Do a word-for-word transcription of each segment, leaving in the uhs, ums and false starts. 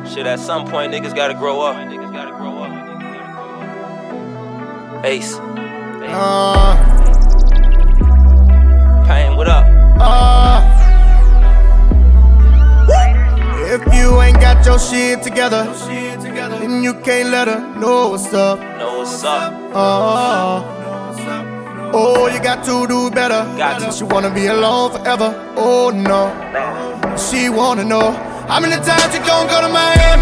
Shit, at some point, niggas gotta grow up. Ace. Uh, Pain, what up? uh, if you ain't got your shit together, then you can't let her know what's up. Know what's up? Uh, oh, you got to do better. Got to. She wanna be alone forever. Oh no, she wanna know how many times you gon' go to Miami.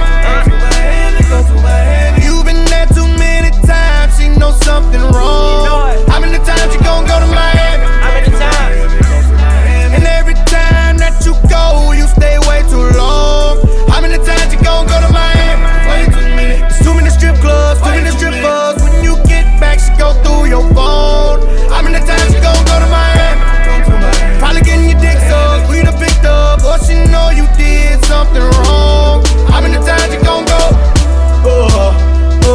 You been there too many times. She know something wrong. How many times you gon' go to Miami? How many times? And every time that you go, you stay way too long. How many times you gon' go to Miami? Way too many. There's too many strip clubs, too many strippers. When you get back, she go through your phone. How many times you gon' go to Miami? Probably getting your dick sucked, we done picked up, or she know you did something wrong. How many times you gon' go? Oh, oh,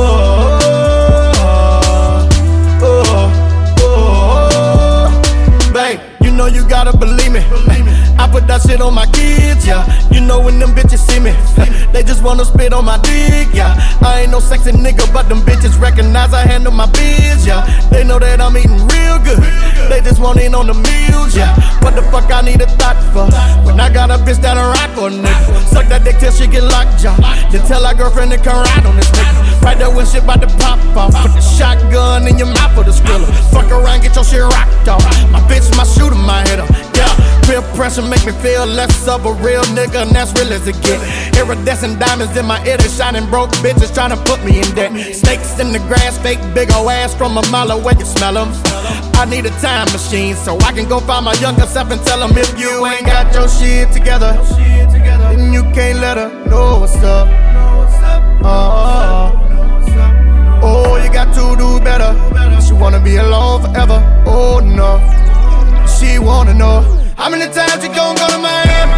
oh, oh, oh, babe, you know you gotta believe me. I put that shit on my kids, yeah. You know when them bitches see me, they just wanna spit on my dick, yeah. I ain't no sexy nigga, but them bitches recognize I handle my biz, yeah. They know that I'm eating real good, they just want in on the meals, yeah. What the fuck I need a thought for when I got a bitch that'll rock for a nigga? Suck that dick till she get locked, jaw. Then tell our girlfriend to come ride on this nigga. Right there when shit bout to pop off. Put the shotgun in your mouth for the skriller. Fuck around, get your shit rocked off. My bitch, my shooter, my hitter, yeah. Peer pressure make me feel less of a real nigga, and that's real as it get. Iridescent diamonds in my ear, they shining broke bitches trying to put me in debt. Snakes in the grass, fake big ol' ass from a mile away, you smell them. I need a time machine so I can go find my younger self and tell them if you ain't got your shit together, then you can't let her know what's up. Uh, oh, you got to do better. She wanna be alone forever. Oh no, she wanna know how many times you gon' go to Miami.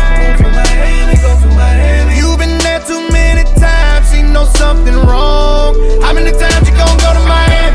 You been there too many times. She know something wrong. How many times you gon' go to Miami?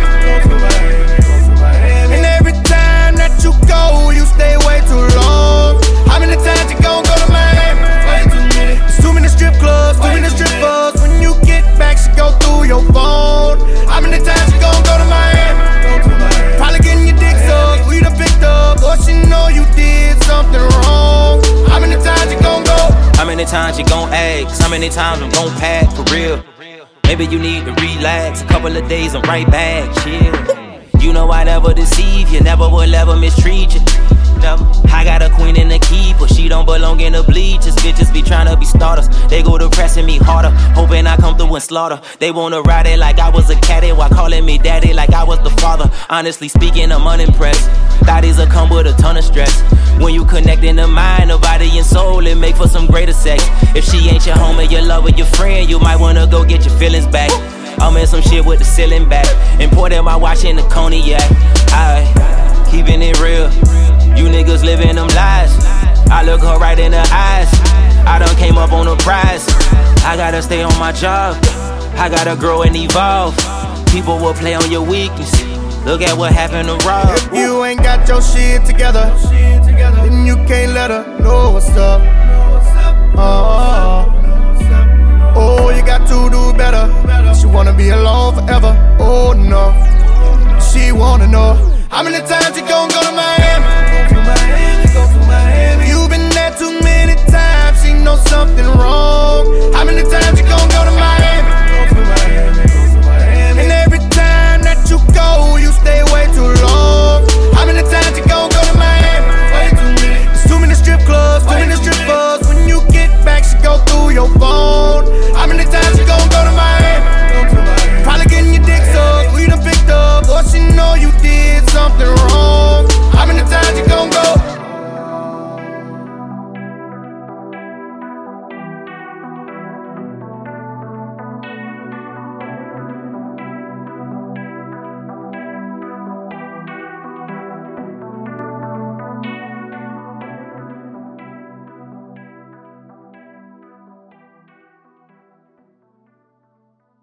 And every time that you go, you stay way too long. How many times you gon' go to Miami? There's too many strip clubs, too many strippers. When you get back, she go through your phone. How many times you gon' go to Miami? Probably getting your dick sucked, we done picked up, or she know you did something wrong. How many times you gon' go? How many times you gon' ask? How many times I'm gon' pack for real? Maybe you need to relax. A couple of days, I'm right back, chill. You know I never deceive you, never will ever mistreat you. Never. I got a queen in the keeper, she don't belong in the bleachers. Bitches be tryna be starters, they go to pressing me harder, hoping I come through and slaughter. They wanna ride it like I was a caddy, while calling me daddy like I was the father. Honestly speaking, I'm unimpressed. Thotties will come with a ton of stress. When you connect in the mind, the body and soul, it make for some greater sex. If she ain't your homie, your lover, your friend, you might wanna go get your feelings back. I'm in some shit with the ceiling back, imported my watch in the cognac. I keeping it real. You niggas living them lies. I look her right in the eyes. I done came up on a prize. I gotta stay on my job. I gotta grow and evolve. People will play on your weakness. Look at what happened to Rob. If you ain't got your shit together, then you can't let her know what's up. Uh,